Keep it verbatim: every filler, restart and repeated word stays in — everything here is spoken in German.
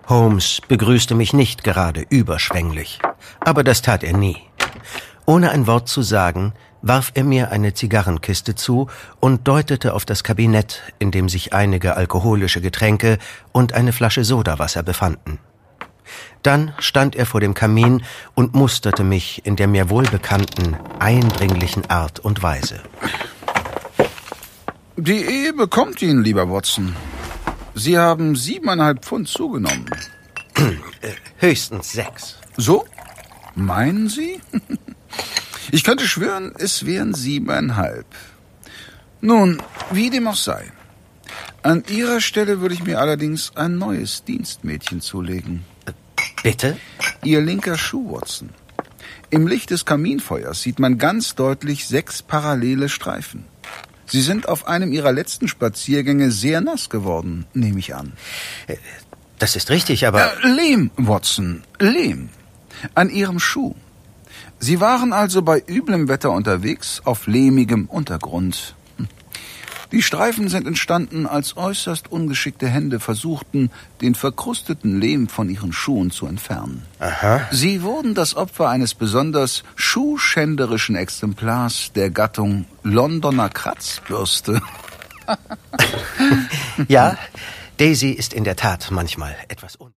Holmes begrüßte mich nicht gerade überschwänglich, aber das tat er nie. Ohne ein Wort zu sagen, warf er mir eine Zigarrenkiste zu und deutete auf das Kabinett, in dem sich einige alkoholische Getränke und eine Flasche Sodawasser befanden. Dann stand er vor dem Kamin und musterte mich in der mir wohlbekannten, eindringlichen Art und Weise. Die Ehe bekommt ihn, lieber Watson. Sie haben siebeneinhalb Pfund zugenommen. Höchstens sechs. So? Meinen Sie? Ich könnte schwören, es wären siebeneinhalb. Nun, wie dem auch sei. An Ihrer Stelle würde ich mir allerdings ein neues Dienstmädchen zulegen. Bitte? Ihr linker Schuh, Watson. Im Licht des Kaminfeuers sieht man ganz deutlich sechs parallele Streifen. Sie sind auf einem Ihrer letzten Spaziergänge sehr nass geworden, nehme ich an. Das ist richtig, aber... Äh, Lehm, Watson, Lehm. An Ihrem Schuh. Sie waren also bei üblem Wetter unterwegs auf lehmigem Untergrund. Die Streifen sind entstanden, als äußerst ungeschickte Hände versuchten, den verkrusteten Lehm von ihren Schuhen zu entfernen. Aha. Sie wurden das Opfer eines besonders schuhschänderischen Exemplars der Gattung Londoner Kratzbürste. Ja, Daisy ist in der Tat manchmal etwas un...